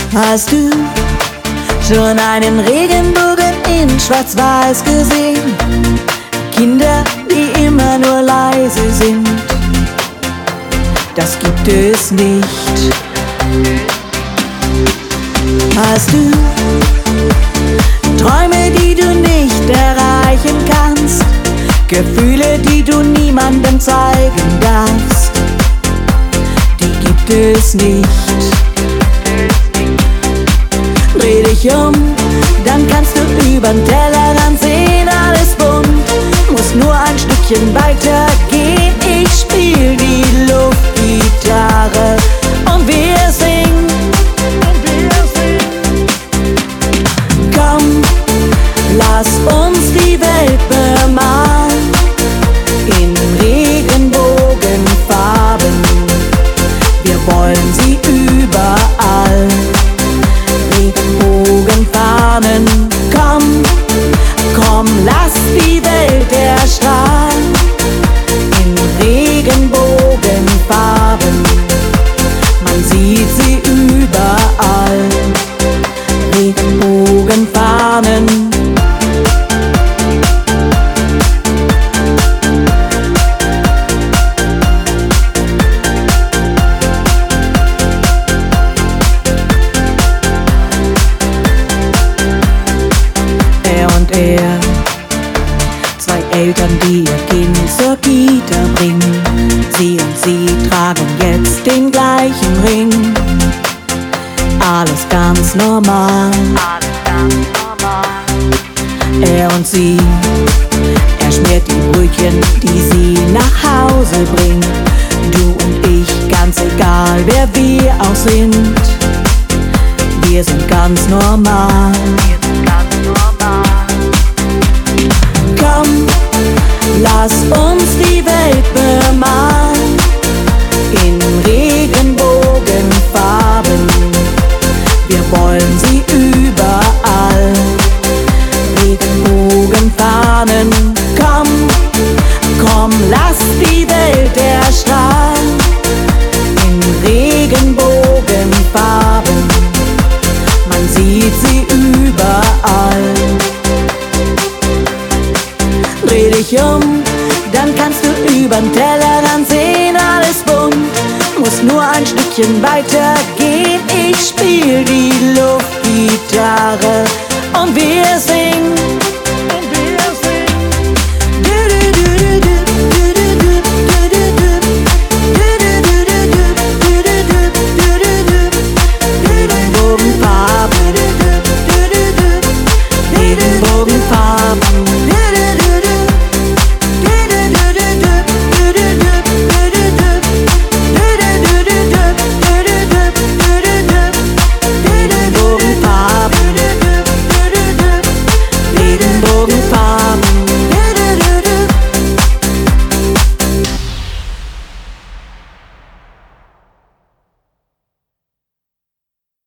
Hast du schon einen Regenbogen in Schwarz-Weiß gesehen? Kinder, die immer nur leise sind, das gibt es nicht. Hast du Träume, die du nicht erreichen kannst? Gefühle, die du niemandem zeigen darfst? Die gibt es nicht. Dreh dich um, dann kannst du übern Tellerrand sehen, alles bunt, muss nur ein Stückchen weiter gehen. Ich spiel die Luftgitarre und wir singen. Komm, lass uns die Welt bemalen in Regenbogenfarben. Wir wollen sie überall. Regenbogenfahnen, komm, komm, lass die Welt erstrahlen in Regenbogenfarben. Man sieht sie überall. Regenbogenfahnen. Zwei Eltern, die ihr Kind zur Kita bringen. Sie und sie tragen jetzt den gleichen Ring. Alles ganz normal. Er und sie, er schmiert die Brötchen, die sie nach Hause bringt. Du und ich, ganz egal wer wir auch sind, wir sind ganz normal. Komm, lass uns die Welt bemalen in Regenbogenfarben. Wir wollen sie überall. Regenbogenfahnen, komm, komm, lass die Welt erstrahlen in Regenbogenfarben. Man sieht sie überall. Dreh dich um, dann kannst du übern Tellerrand sehen, alles bunt, muss nur ein Stückchen weiter gehen.